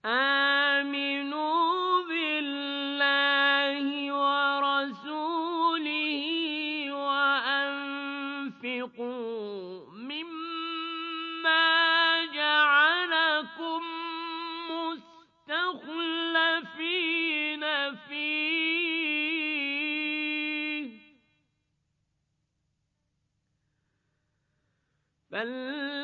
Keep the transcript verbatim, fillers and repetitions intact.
آمِنُوا بِاللَّهِ وَرَسُولِهِ وَأَنفِقُوا مِمَّا جَعَلَكُم مُّسْتَخْلَفِينَ فِيهِ ۖ